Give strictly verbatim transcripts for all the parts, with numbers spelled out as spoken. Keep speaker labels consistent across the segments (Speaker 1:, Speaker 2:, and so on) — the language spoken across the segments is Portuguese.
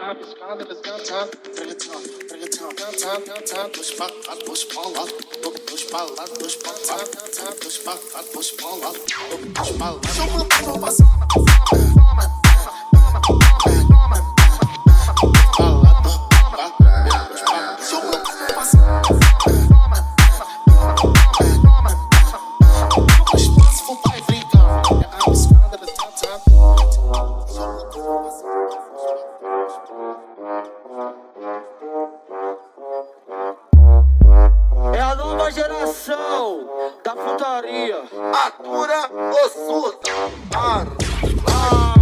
Speaker 1: É a nova geração da putaria.
Speaker 2: Atura ou surta? Ah,
Speaker 1: Ah.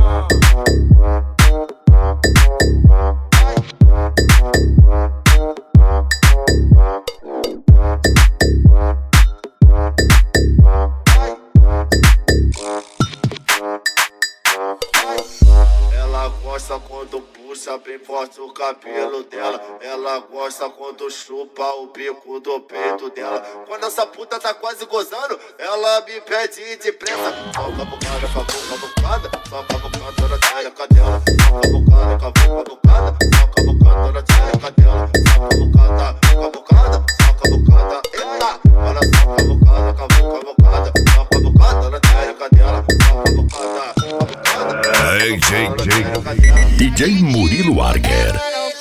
Speaker 2: Ela gosta quando puxa bem forte o cabelo dela. Ela gosta quando chupa o bico do peito dela. Quando essa puta tá quase gozando, ela me pede depressa. Soca a bocada, com a boca bocada. Soca a bocada na tchereca dela. Soca a bocada, com a boca bocada. Soca a bocada na tchereca dela. Soca a bocada, com a bocada. Soca a bocada, eita. Ela soca a bocada, com a boca bocada. Soca a bocada na tchereca dela. Soca a bocada, com a bocada.
Speaker 3: D J D J Murilo Warker.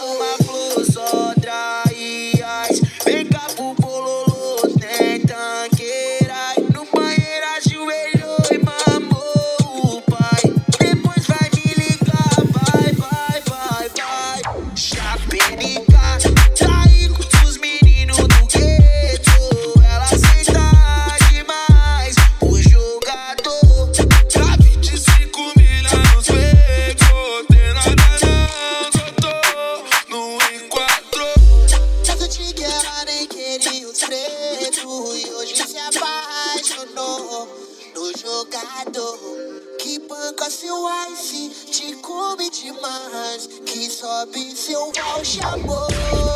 Speaker 4: Vem cá pro bololô, tem tanqueira. No banheiro ajoelhou e mamou o pai. Depois vai me ligar, vai, vai, vai, vai. Chapenica, saí com os meninos do gueto. Ela senta demais, o jogador. Trave de cinco milhas nos peitos. Tem nada não, que eu tô no enquadro. Tanto de guerra nem queria os pretos. E hoje se apaixonou no jogador. Que banca seu ice, te come demais. Que sobe seu mal chamou.